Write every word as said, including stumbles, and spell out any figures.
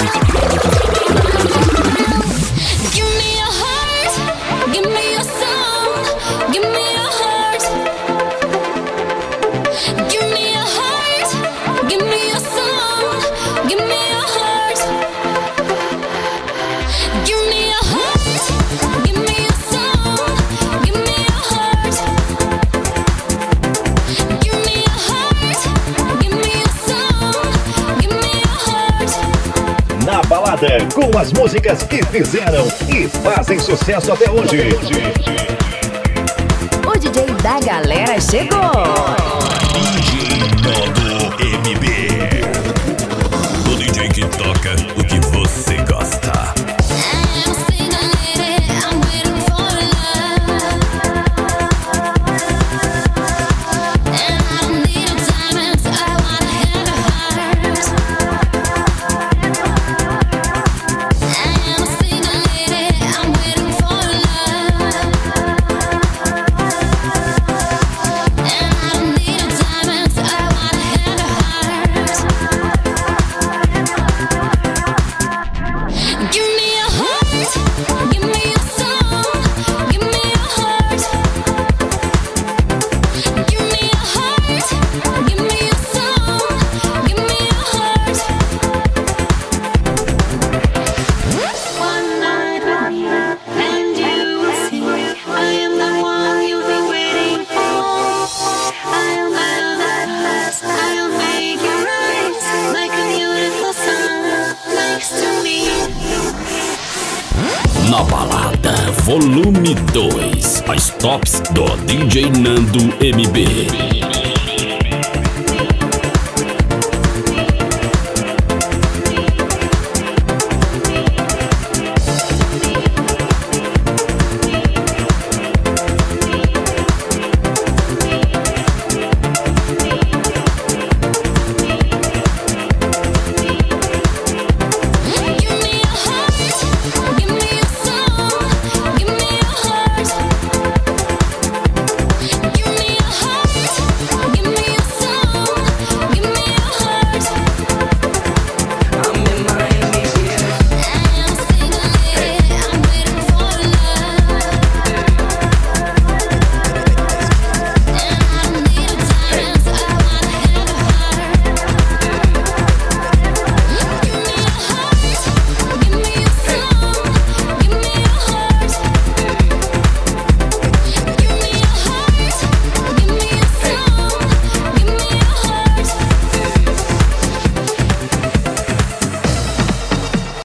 Com as músicas que fizeram e fazem sucesso até hoje. O D J da galera chegou. D J Nando M B. O D J que toca o que você gosta. Na balada, volume dois, as tops do D J Nando M B.